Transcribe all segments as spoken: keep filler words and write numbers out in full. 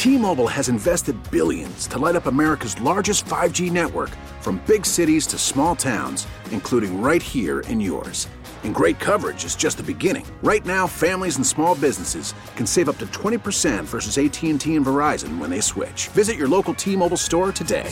T-Mobile has invested billions to light up America's largest five G network, from big cities to small towns, including right here in yours. And great coverage is just the beginning. Right now, families and small businesses can save up to twenty percent versus A T and T and Verizon when they switch. Visit your local T-Mobile store today.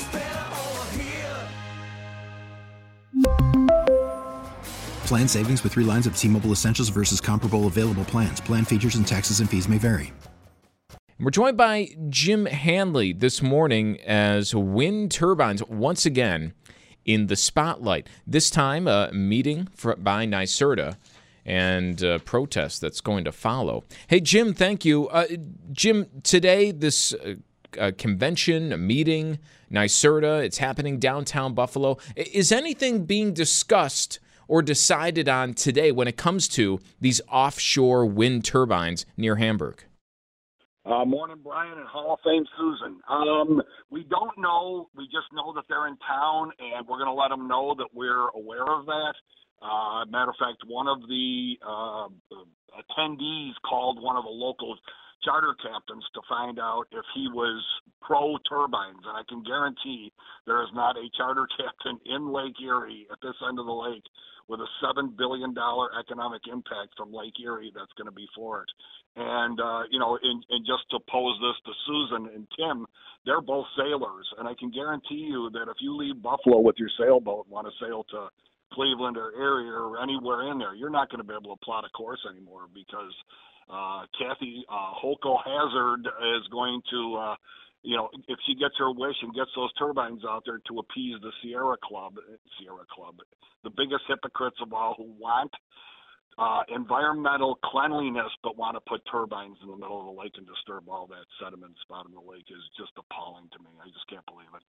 Plan savings with three lines of T-Mobile Essentials versus comparable available plans. Plan features and taxes and fees may vary. We're joined by Jim Hanley this morning as wind turbines once again in the spotlight. This time, a meeting for, by NYSERDA and a protest that's going to follow. Hey, Jim, thank you. Uh, Jim, today, this uh, uh, convention, a meeting, NYSERDA, it's happening downtown Buffalo. Is anything being discussed or decided on today when it comes to these offshore wind turbines near Hamburg? Uh, morning, Brian, and Hall of Fame Susan. Um, we don't know. We just know that they're in town, and we're going to let them know that we're aware of that. Uh, matter of fact, one of the uh, attendees called one of the local charter captains to find out if he was pro-turbines, and I can guarantee there is not a charter captain in Lake Erie at this end of the lake with a seven billion dollars economic impact from Lake Erie that's going to be for it. And, uh, you know, and, and just to pose this to Susan and Tim, they're both sailors, and I can guarantee you that if you leave Buffalo with your sailboat and want to sail to Cleveland or area or anywhere in there, you're not going to be able to plot a course anymore because uh, Kathy uh, Holko Hazard is going to, uh, you know, if she gets her wish and gets those turbines out there to appease the Sierra Club, Sierra Club, the biggest hypocrites of all who want uh, environmental cleanliness but want to put turbines in the middle of the lake and disturb all that sediment at the bottom of the lake is just appalling to me. I just can't believe it.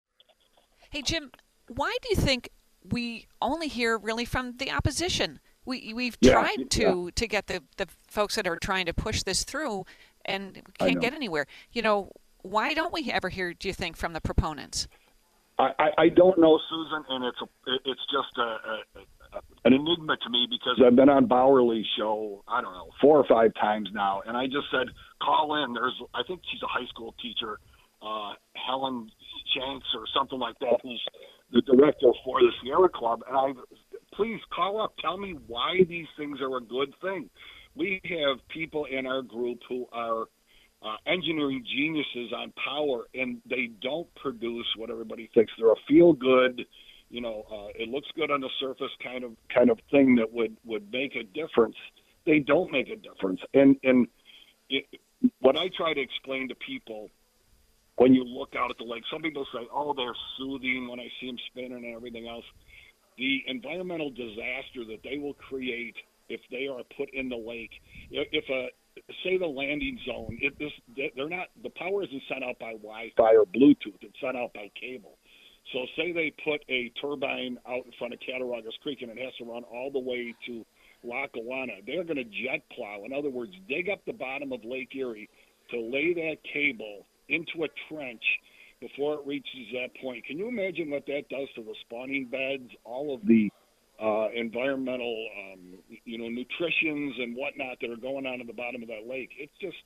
Hey, Jim, why do you think we only hear really from the opposition? We, we've Yeah, tried to, yeah. to get the, the folks that are trying to push this through, and we can't get anywhere. You know, why don't we ever hear, do you think, from the proponents? I, I, I don't know, Susan, and it's a, it's just a, a, a, an enigma to me because I've been on Bowerly's show, I don't know, four or five times now, and I just said, call in. There's, I think she's a high school teacher, uh, Helen Shanks or something like that, who's the director for the Sierra Club, and I, please call up, tell me why these things are a good thing. We have people in our group who are uh, engineering geniuses on power, and they don't produce what everybody thinks. They're a feel-good, you know, uh, it looks good on the surface kind of kind of thing that would, would make a difference. They don't make a difference. And, and it, what I try to explain to people when you look out at the lake, some people say, oh, they're soothing when I see them spinning and everything else. The environmental disaster that they will create if they are put in the lake, if a say the landing zone, it, this, they're not, the power isn't sent out by Wi-Fi or Bluetooth, it's sent out by cable. So say they put a turbine out in front of Cattaraugus Creek and it has to run all the way to Lackawanna. They're going to jet plow, in other words, dig up the bottom of Lake Erie to lay that cable into a trench before it reaches that point. Can you imagine what that does to the spawning beds, all of the uh, environmental, um, you know, nutritions and whatnot that are going on at the bottom of that lake? It's just,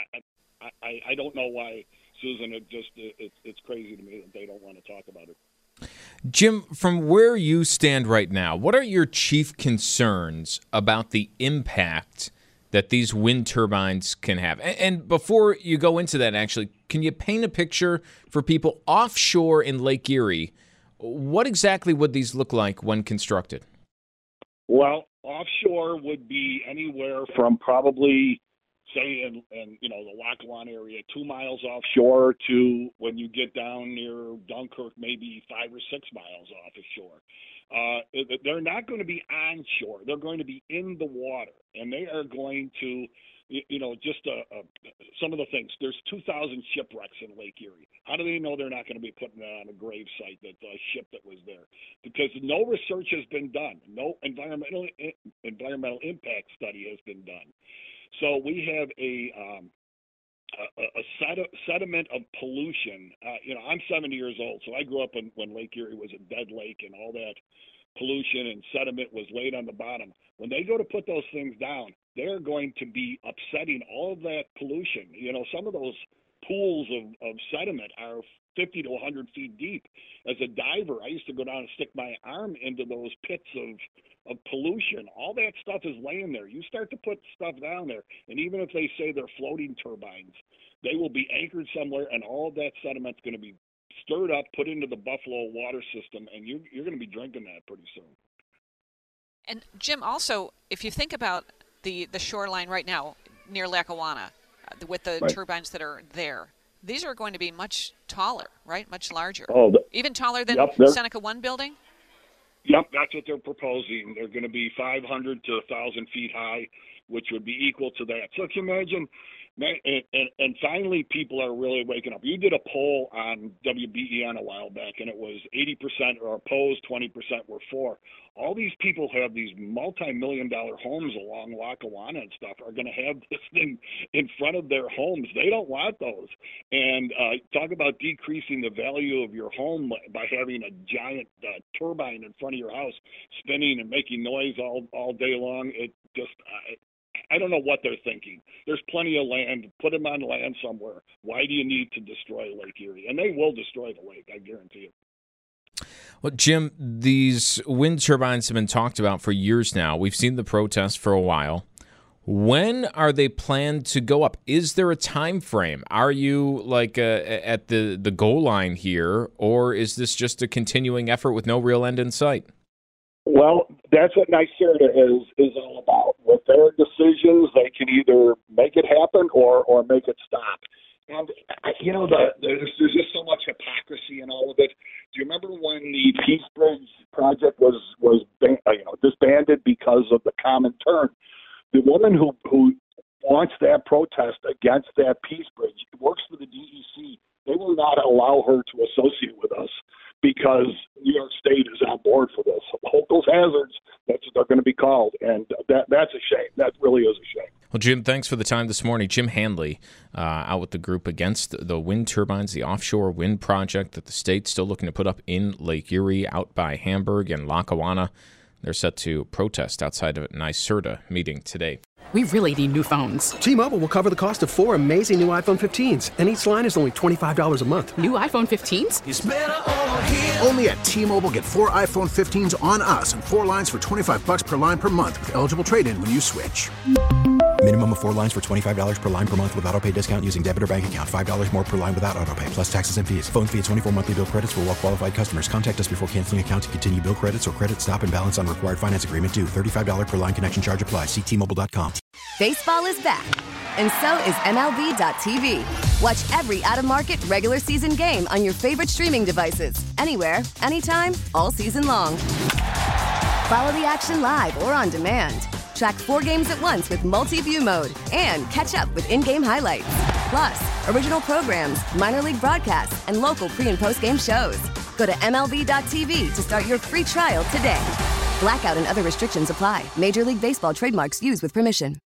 I, I, I don't know why, Susan. It just, it, it's crazy to me that they don't want to talk about it. Jim, from where you stand right now, what are your chief concerns about the impact that these wind turbines can have? And before you go into that, actually, can you paint a picture for people offshore in Lake Erie? What exactly would these look like when constructed? Well, offshore would be anywhere from probably, say, in, in you know, the Lackawanna area, two miles offshore to when you get down near Dunkirk, maybe five or six miles offshore. Uh, they're not going to be onshore. They're going to be in the water, and they are going to, you know, just uh, uh, some of the things. There's two thousand shipwrecks in Lake Erie. How do they know they're not going to be putting that on a grave site, that uh, ship that was there? Because no research has been done. No environmental environmental impact study has been done. So we have a um, a, a sed- sediment of pollution. Uh, you know, I'm seventy years old, so I grew up in, when Lake Erie was a dead lake and all that pollution and sediment was laid on the bottom. When they go to put those things down, they're going to be upsetting all of that pollution. You know, some of those pools of, of sediment are fifty to one hundred feet deep. As a diver, I used to go down and stick my arm into those pits of, of pollution. All that stuff is laying there. You start to put stuff down there, and even if they say they're floating turbines, they will be anchored somewhere, and all of that sediment's going to be stirred up, put into the Buffalo water system, and you, you're going to be drinking that pretty soon. And Jim, also, if you think about the, the shoreline right now near Lackawanna, uh, with the right. turbines that are there, these are going to be much taller, right? Much larger. Oh, the, even taller than yep, Seneca One building? Yep, that's what they're proposing. They're going to be five hundred to one thousand feet high, which would be equal to that. So can you imagine? And, and, and finally, people are really waking up. You did a poll on W B E N a while back, and it was eighty percent are opposed, twenty percent were for. All these people have these multi-million dollar homes along Lackawanna and stuff are going to have this thing in front of their homes. They don't want those. And uh, talk about decreasing the value of your home by having a giant uh, turbine in front of your house spinning and making noise all, all day long. It just... Uh, I don't know what they're thinking. There's plenty of land. Put them on land somewhere. Why do you need to destroy Lake Erie? And they will destroy the lake, I guarantee you. Well, Jim, these wind turbines have been talked about for years now. We've seen the protests for a while. When are they planned to go up? Is there a time frame? Are you like uh, at the, the goal line here, or is this just a continuing effort with no real end in sight? Well, that's what NYSERDA is is all about. With their decisions, they can either make it happen or, or make it stop. And, you know, the, there's, there's just so much hypocrisy in all of it. Do you remember when the Peace Bridge project was, was you know, disbanded because of the common turn? The woman who, who launched that protest against that Peace Bridge works for the D E C. They will not allow her to associate with us because New York State is on board for this. Hochul's hazards, that's what they're going to be called, and that that's a shame. That really is a shame. Well, Jim, thanks for the time this morning. Jim Handley uh, out with the group against the wind turbines, the offshore wind project that the state's still looking to put up in Lake Erie, out by Hamburg and Lackawanna. They're set to protest outside of NYSERDA meeting today. We really need new phones. T-Mobile will cover the cost of four amazing new iPhone fifteens, and each line is only twenty-five dollars a month. New iPhone fifteens? It's better over here. Only at T-Mobile, get four iPhone fifteens on us and four lines for twenty-five dollars per line per month with eligible trade-in when you switch. Minimum of four lines for twenty-five dollars per line per month with autopay discount using debit or bank account. five dollars more per line without autopay, plus taxes and fees. Phone fee at twenty-four monthly bill credits for well-qualified customers. Contact us before canceling account to continue bill credits or credit stop and balance on required finance agreement due. thirty-five dollars per line connection charge applies. See T Mobile dot com. Baseball is back, and so is M L B dot T V. Watch every out-of-market, regular season game on your favorite streaming devices. Anywhere, anytime, all season long. Follow the action live or on demand. Track four games at once with multi-view mode and catch up with in-game highlights. Plus, original programs, minor league broadcasts, and local pre- and post-game shows. Go to M L B dot T V to start your free trial today. Blackout and other restrictions apply. Major League Baseball trademarks used with permission.